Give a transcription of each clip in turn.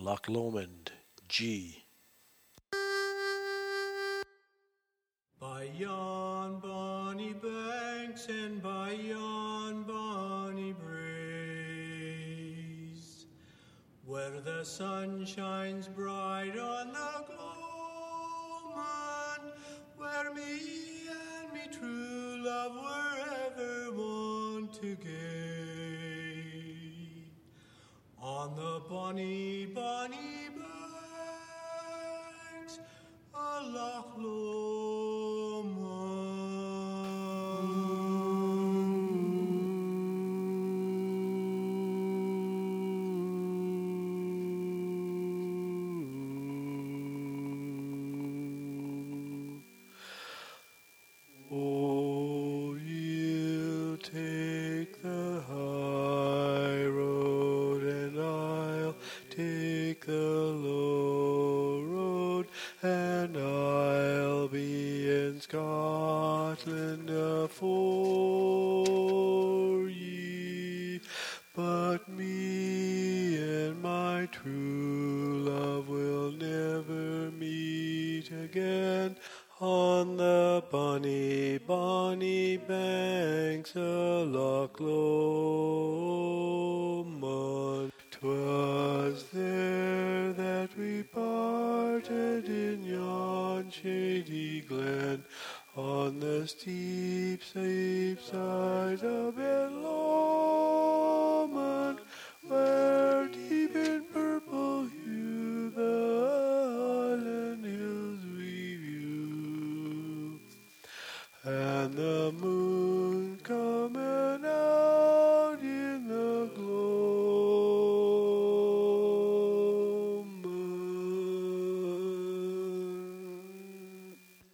Loch Lomond, G. By yon bonny banks and by yon bonny braes, where the sun shines bright on the gloamin', where me and me true love were ever wont to gae, on the bonny, bonny banks of Loch Lomond. Oh, you'll take the high road and I'll take the low road, and I'll be in Scotland afore ye. But me and my true love will never meet again on the bonny, bonny banks of Loch Lomond. 'Twas there that we parted in yon shady glen, on the steep, steep side of Ben Lomond, where deep in purple hue the Highland hills we view, and the moon coming out in the gloaming.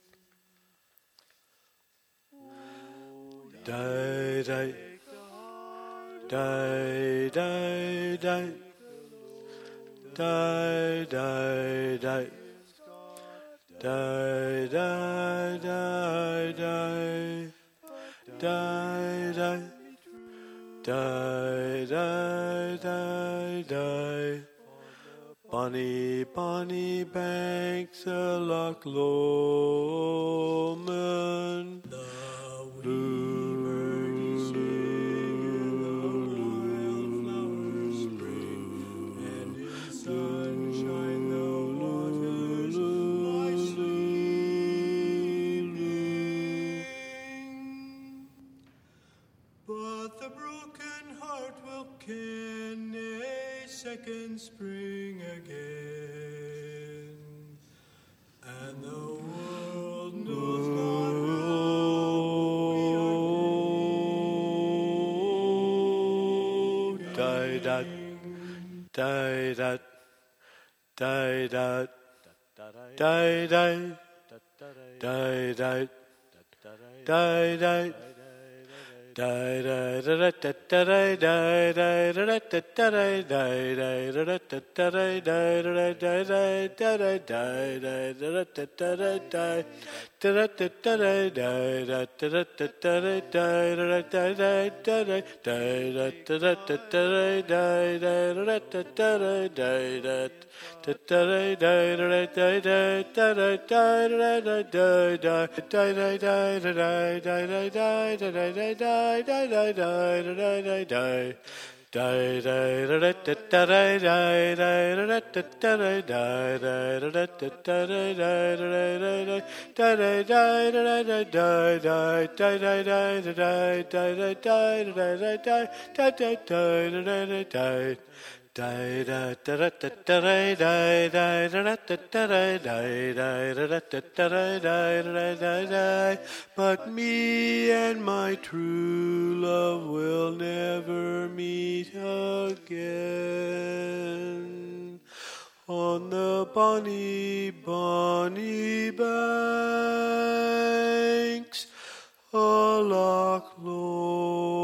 Die, die, die, die, die, die, die, die. Die, die, die, die, die, die, die, die, die, die. Bonny, bonny banks of Loch Lomond. Second spring again, and the world knows not how die, dat, die, dat, die, dat, die, die, die, die, die, die. Die, die, da, da, da, da, die, die, da, da, da, da, die, die, da, da, da, da, die, die, da, da, da, die, die, da, da, da, da, die, da, da, da, da, die, da, da, da, da, die, da, But me and my true love will never meet again on the bonny, bonny banks of Loch Lomond.